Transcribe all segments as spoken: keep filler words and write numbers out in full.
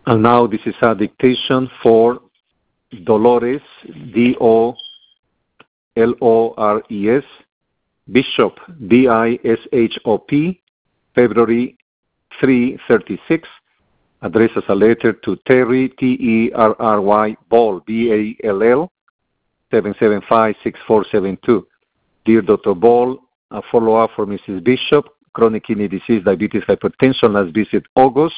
And now this is a dictation for Dolores, D O L O R E S, Bishop, B I S H O P, February three thirty-six, addresses a letter to Terry, T E R R Y, Ball, B A L L, seven seven five, six four seven two. Dear Doctor Ball, a follow-up for Missus Bishop, chronic kidney disease, diabetes, hypertension, last visit August.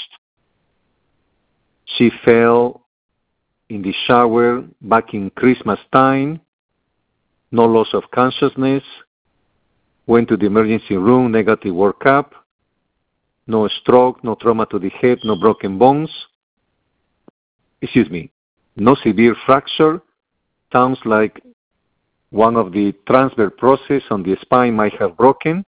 She fell in the shower back in Christmas time, no loss of consciousness, went to the emergency room, negative workup, no stroke, no trauma to the head, no broken bones, excuse me, no severe fracture. Sounds like one of the transverse process on the spine might have broken.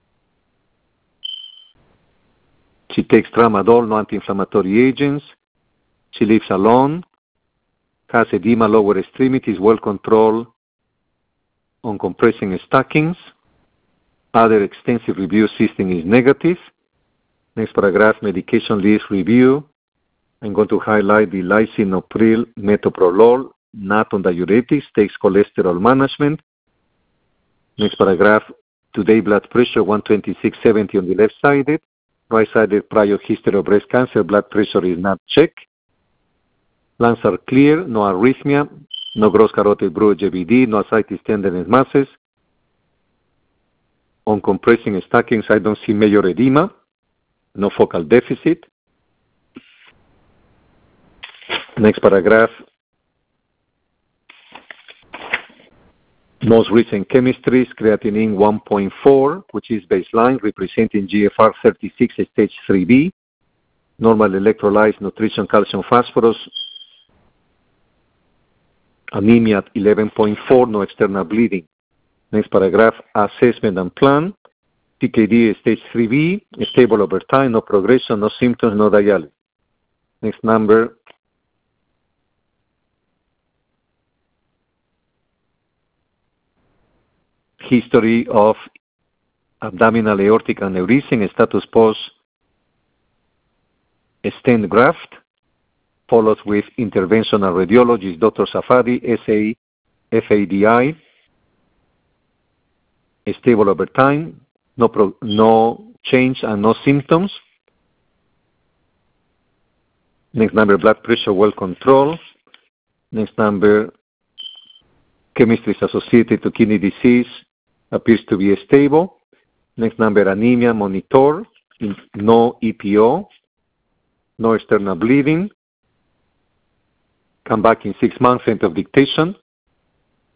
She takes tramadol, no anti-inflammatory agents. She lives alone, has edema lower extremities, well controlled on compressing stockings. Other extensive review system is negative. Next paragraph, medication list review. I'm going to highlight the lisinopril, metoprolol, not on diuretics, takes cholesterol management. Next paragraph, today blood pressure one twenty-six seventy on the left-sided. Right-sided prior history of breast cancer, blood pressure is not checked. Lungs are clear, no arrhythmia, no gross carotid bruit G B D, no ascites tenderness masses. On compressing stockings, I don't see major edema, no focal deficit. Next paragraph. Most recent chemistries, creatinine one point four, which is baseline, representing G F R thirty-six, stage three B. Normal electrolytes, nutrition, calcium, phosphorus. Anemia at eleven point four, no external bleeding. Next paragraph, assessment and plan. T K D stage three B, stable over time, no progression, no symptoms, no dialysis. Next number. History of abdominal aortic aneurysm, status post stent graft, follows with interventional radiologist, Doctor Safadi, S A F A D I, stable over time, no, pro, no change and no symptoms. Next number, blood pressure well controlled. Next number, chemistry is associated to kidney disease, appears to be stable. Next number, anemia monitor, no E P O, no external bleeding. Come back in six months, end of dictation.